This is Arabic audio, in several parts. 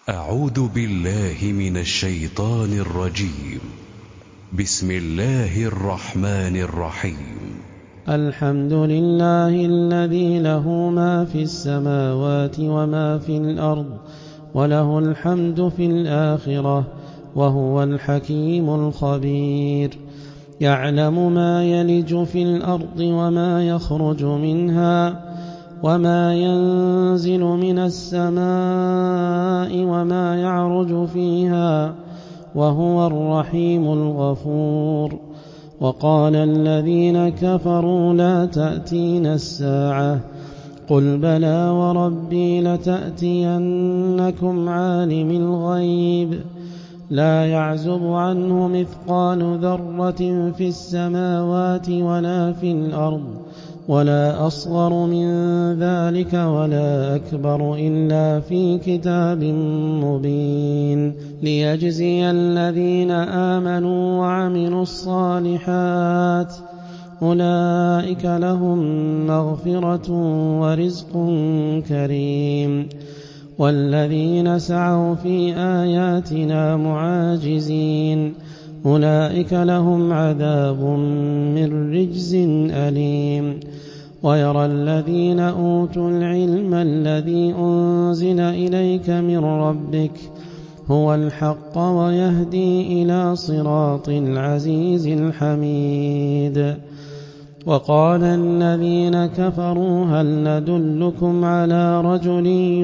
أعوذ بالله من الشيطان الرجيم. بسم الله الرحمن الرحيم. الحمد لله الذي له ما في السماوات وما في الأرض وله الحمد في الآخرة وهو الحكيم الخبير. يعلم ما يلج في الأرض وما يخرج منها وما ينزل من السماء وما يعرج فيها وهو الرحيم الغفور. وقال الذين كفروا لا تأتينا الساعة قل بلى وربي لتأتينكم عالم الغيب لا يعزب عنه مثقال ذرة في السماوات ولا في الأرض ولا أصغر من ذلك ولا أكبر إلا في كتاب مبين ليجزي الذين آمنوا وعملوا الصالحات أولئك لهم مغفرة ورزق كريم. والذين سعوا في آياتنا معاجزين أولئك لهم عذاب من رجز أليم. ويرى الذين أوتوا العلم الذي أنزل إليك من ربك هو الحق ويهدي إلى صراط العزيز الحميد. وقال الذين كفروا هل ندلكم على رجل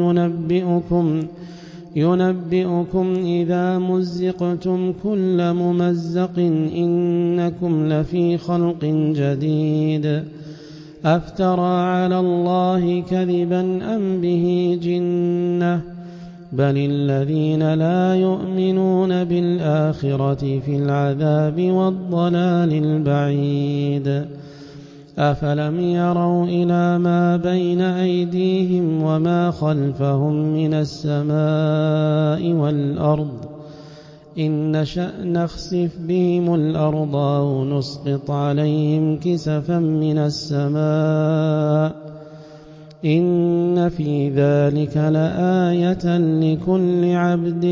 ينبئكم إذا مزقتم كل ممزق إنكم لفي خلق جديد أفترى على الله كذبا أم به جنة بل الذين لا يؤمنون بالآخرة في العذاب والضلال البعيد. أفلم يروا إلى ما بين أيديهم وما خلفهم من السماء والأرض إن نشأ نخسف بهم الأرض أو نسقط عليهم كسفا من السماء إن في ذلك لآية لكل عبد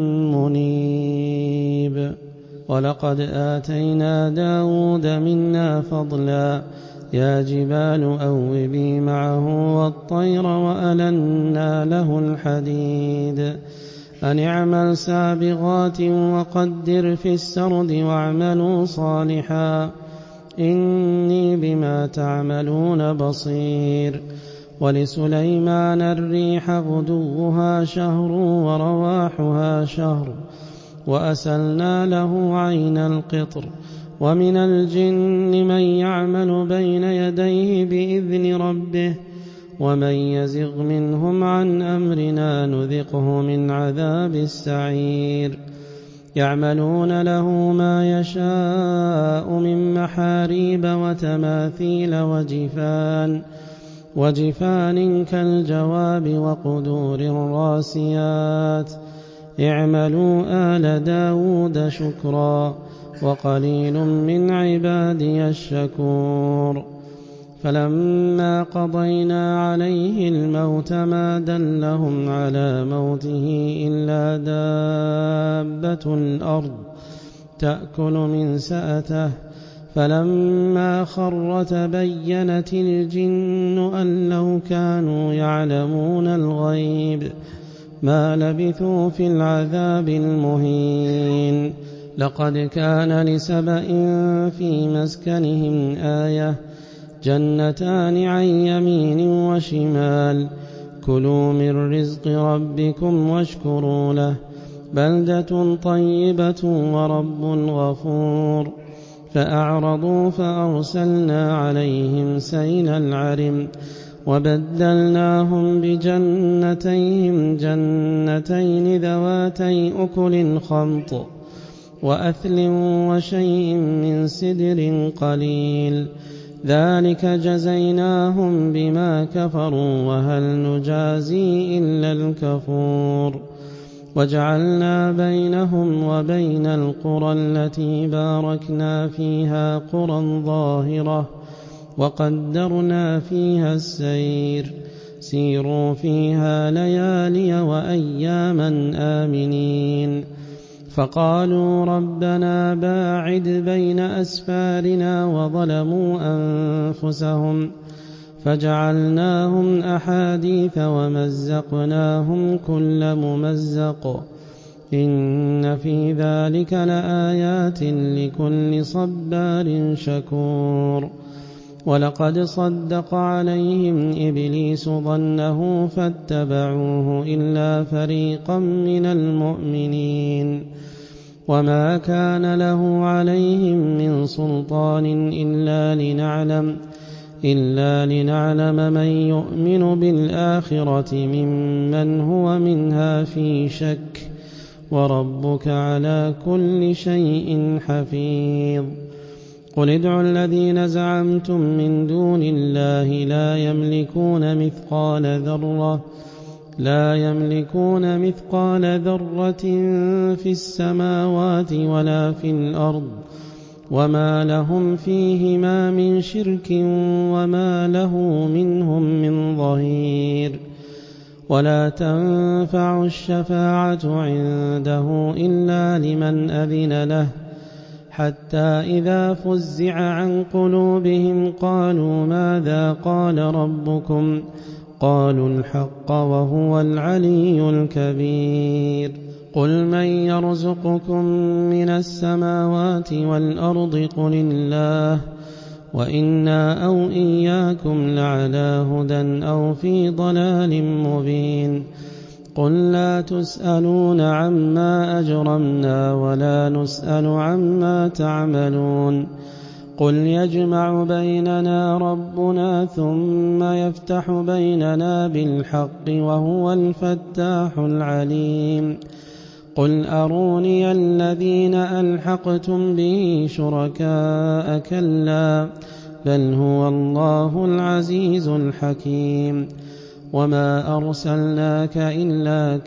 منيب. ولقد آتينا داود منا فضلا يا جبال أوبي معه والطير وألنا له الحديد أن اعمل سابغات وقدر في السرد واعملوا صالحا إني بما تعملون بصير. ولسليمان الريح غدوها شهر ورواحها شهر وأسلنا له عين القطر ومن الجن من يعمل بين يديه بإذن ربه ومن يزغ منهم عن أمرنا نذقه من عذاب السعير. يعملون له ما يشاء من محاريب وتماثيل وجفان كالجواب وقدور الراسيات اعملوا آل داود شكرا وقليل من عبادي الشكور. فلما قضينا عليه الموت ما دلهم على موته إلا دابة الأرض تأكل من سأته فلما خر تبينت الجن أن لو كانوا يعلمون الغيب ما لبثوا في العذاب المهين. لقد كان لسبإ في مسكنهم آية جنتان عن يمين وشمال كلوا من رزق ربكم واشكروا له بلدة طيبة ورب غفور. فأعرضوا فأرسلنا عليهم سيل العرم وبدلناهم بجنتيهم جنتين ذواتي أكل خمط وأثل وشيء من سدر قليل ذلك جزيناهم بما كفروا وهل نجازي إلا الكفور. وجعلنا بينهم وبين القرى التي باركنا فيها قرى ظاهرة وقدرنا فيها السير سيروا فيها ليالي وأياما آمنين. فقالوا ربنا باعد بين أسفارنا وظلموا أنفسهم فجعلناهم أحاديث ومزقناهم كل ممزق إن في ذلك لآيات لكل صبار شكور. ولقد صدق عليهم إبليس ظنه فاتبعوه إلا فريقا من المؤمنين وما كان له عليهم من سلطان إلا لنعلم من يؤمن بالآخرة ممن هو منها في شك وربك على كل شيء حفيظ. قل ادعوا الذين زعمتم من دون الله لا يملكون مثقال ذرة في السماوات ولا في الأرض وما لهم فيهما من شرك وما له منهم من ظهير. ولا تنفع الشفاعة عنده إلا لمن أذن له حتى إذا فزع عن قلوبهم قالوا ماذا قال ربكم قالوا الحق وهو العلي الكبير. قل من يرزقكم من السماوات والأرض قل الله وإنا أو إياكم لعلى هدى أو في ضلال مبين. قل لا تسألون عما أجرمنا ولا نسأل عما تعملون. قل يجمع بيننا ربنا ثم يفتح بيننا بالحق وهو الفتاح العليم. قل أروني الذين ألحقتم به شركاء كلا بل هو الله العزيز الحكيم. وما أرسلناك إلا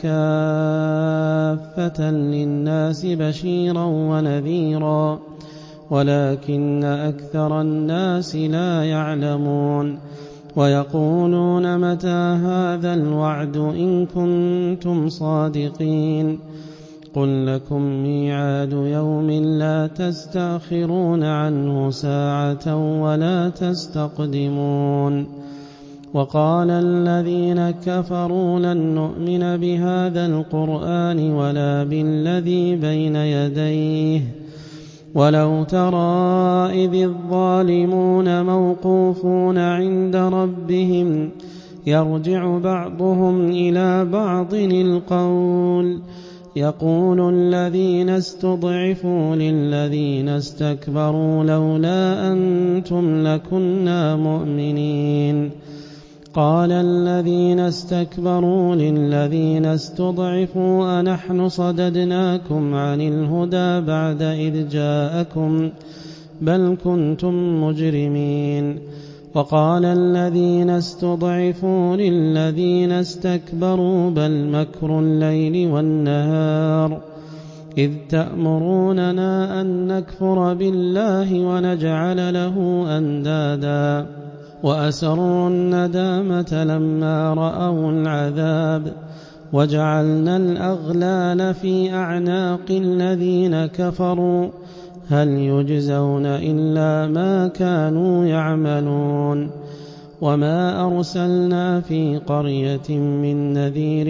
كافة للناس بشيرا ونذيرا ولكن أكثر الناس لا يعلمون. ويقولون متى هذا الوعد إن كنتم صادقين. قل لكم ميعاد يوم لا تستأخرون عنه ساعة ولا تستقدمون. وقال الذين كفروا لن نؤمن بهذا القرآن ولا بالذي بين يديه ولو ترى إذ الظالمون موقوفون عند ربهم يرجع بعضهم إلى بعض القول يقول الذين استضعفوا للذين استكبروا لولا أنتم لكنا مؤمنين. قال الذين استكبروا للذين استضعفوا أنحن صددناكم عن الهدى بعد إذ جاءكم بل كنتم مجرمين. وقال الذين استضعفوا للذين استكبروا بل مكر الليل والنهار إذ تأمروننا أن نكفر بالله ونجعل له أندادا وأسروا الندامة لما رأوا العذاب وجعلنا الأغلال في أعناق الذين كفروا هل يجزون إلا ما كانوا يعملون. وما أرسلنا في قرية من نذير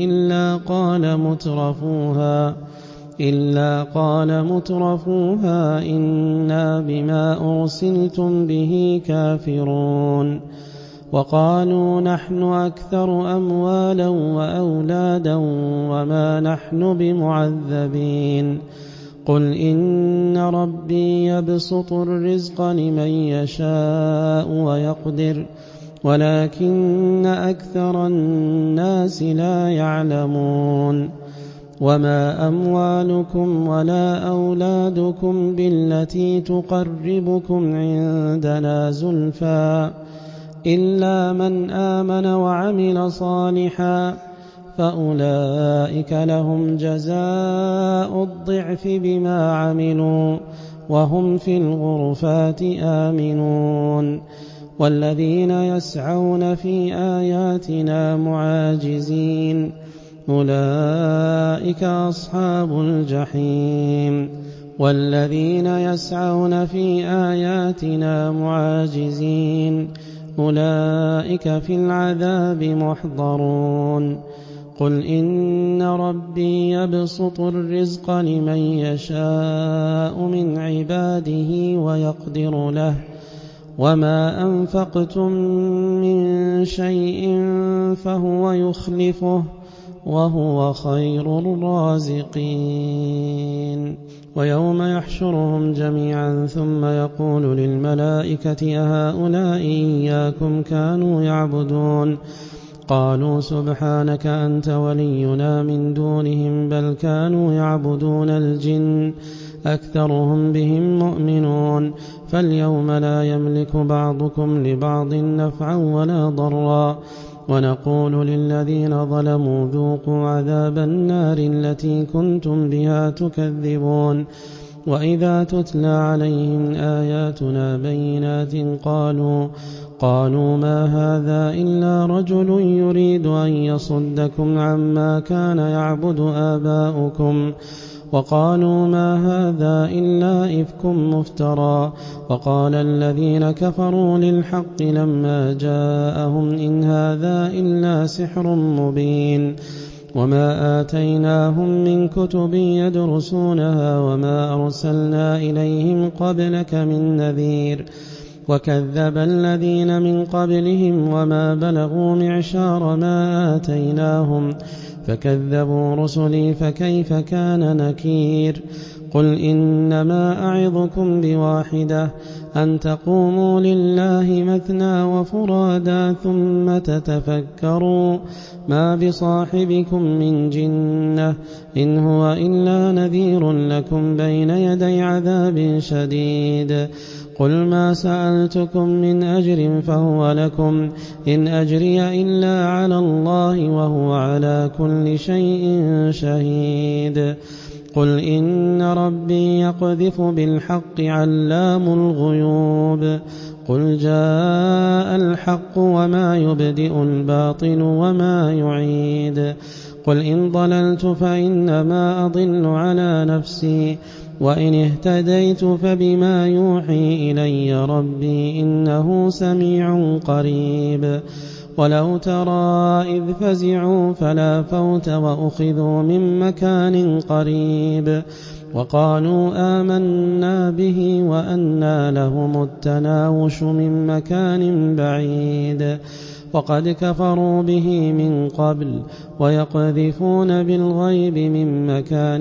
إلا قال مترفوها إنا بما أرسلتم به كافرون. وقالوا نحن أكثر أموالا وأولادا وما نحن بمعذبين. قل إن ربي يبسط الرزق لمن يشاء ويقدر ولكن أكثر الناس لا يعلمون. وما أموالكم ولا أولادكم بالتي تقربكم عندنا زلفى إلا من آمن وعمل صالحا فأولئك لهم جزاء الضعف بما عملوا وهم في الغرفات آمنون. والذين يسعون في آياتنا معاجزين أولئك أصحاب الجحيم والذين يسعون في آياتنا معاجزين أولئك في العذاب محضرون قل إن ربي يبسط الرزق لمن يشاء من عباده ويقدر له وما أنفقتم من شيء فهو يخلفه وهو خير الرازقين ويوم يحشرهم جميعا ثم يقول للملائكة أهؤلاء إياكم كانوا يعبدون قالوا سبحانك أنت ولينا من دونهم بل كانوا يعبدون الجن أكثرهم بهم مؤمنون فاليوم لا يملك بعضكم لبعض نفعا ولا ضرا ونقول للذين ظلموا ذوقوا عذاب النار التي كنتم بها تكذبون وإذا تتلى عليهم آياتنا بينات قالوا ما هذا إلا رجل يريد أن يصدكم عما كان يعبد آباؤكم وقالوا ما هذا إلا إفك مفترى وقال الذين كفروا للحق لما جاءهم إن هذا إلا سحر مبين وما آتيناهم من كتب يدرسونها وما أرسلنا إليهم قبلك من نذير وكذب الذين من قبلهم وما بلغوا معشار ما آتيناهم فكذبوا رسلي فكيف كان نكير قل إنما أعظكم بواحدة أن تقوموا لله مثنى وفرادا ثم تتفكروا ما بصاحبكم من جنة إن هو إلا نذير لكم بين يدي عذاب شديد قل ما سألتكم من أجر فهو لكم إن أجري إلا على الله وهو على كل شيء شهيد قل إن ربي يقذف بالحق علام الغيوب قل جاء الحق وما يبدئ الباطل وما يعيد قل إن ضللت فإنما أضل على نفسي وإن اهتديت فبما يوحي إلي ربي إنه سميع قريب ولو ترى إذ فزعوا فلا فوت وأخذوا من مكان قريب وقالوا آمنا به وأنى لهم التناوش من مكان بعيد وقد كفروا به من قبل ويقذفون بالغيب من مكان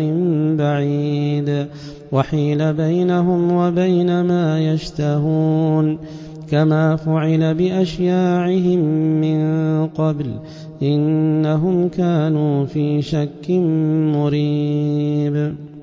بعيد وحيل بينهم وبين ما يشتهون كما فعل بأشياعهم من قبل إنهم كانوا في شك مريب